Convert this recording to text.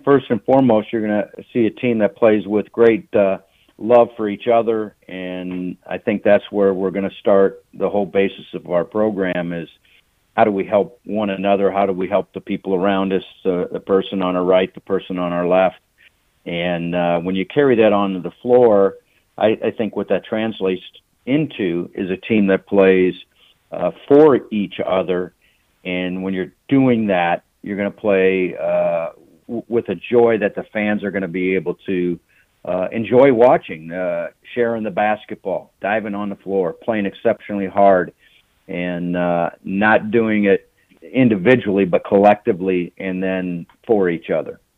first and foremost, you're going to see a team that plays with great love for each other, and I think that's where we're going to start. The whole basis of our program is how do we help one another? How do we help the people around us, the person on our right, the person on our left? And when you carry that onto the floor, I think what that translates into is a team that plays for each other. And when you're doing that, you're going to play with a joy that the fans are going to be able to enjoy watching, sharing the basketball, diving on the floor, playing exceptionally hard, and not doing it individually but collectively and then for each other.